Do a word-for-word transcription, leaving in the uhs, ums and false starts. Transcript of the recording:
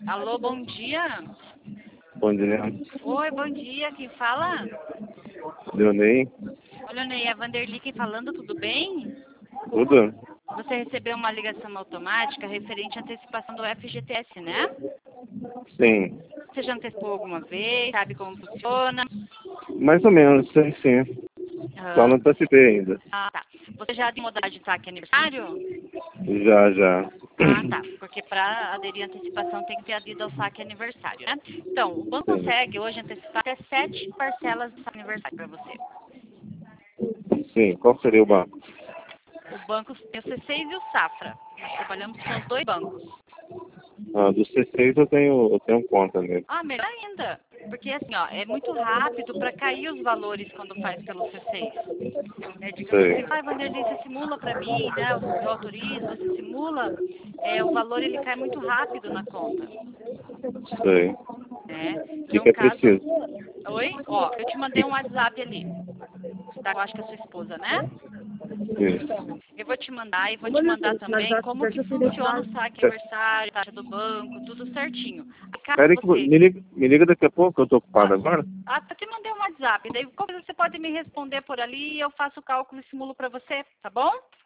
Alô, bom dia. Bom dia. Oi, bom dia. Quem fala? Leonei. Olha, Ney, é Vanderly quem falando, tudo bem? Tudo? Você recebeu uma ligação automática referente à antecipação do F G T S, né? Sim. Você já antecipou alguma vez? Sabe como funciona? Mais ou menos, sim, sim. Só Ah, não antecipei ainda. ah, tá. Você já tem modalidade de saque aniversário? Já, já. Ah, tá. Porque para aderir à antecipação tem que ter aderido ao saque aniversário, né? Então, o banco Sim. consegue hoje antecipar até sete parcelas de saque aniversário para você. Sim. Qual seria o banco? O banco tem o C seis e o Safra. Nós trabalhamos com os dois bancos. Ah, do C seis eu tenho, eu tenho conta nele. Ah, melhor ainda. Porque assim, ó, é muito rápido para cair os valores quando faz pelo C seis. Né, digamos Sei. assim, ah, Vanderlei, você simula para mim, né? Eu autorizo, você simula, é, o valor ele cai muito rápido na conta. Sei. Né? E Então, que é caso. preciso? Oi? Ó, eu te mandei um WhatsApp ali. Tá? Eu acho que é a sua esposa, né? Isso. Eu vou te mandar e vou te mandar também como que funciona o saque aniversário, taxa do banco, tudo certinho. Aí, caso Espera aí que eu- você. me liga, me liga daqui a pouco, eu tô ocupado Ah, agora. ah, eu te mandei um WhatsApp. Daí qualquer coisa você pode me responder por ali e eu faço o cálculo e simulo para você, tá bom?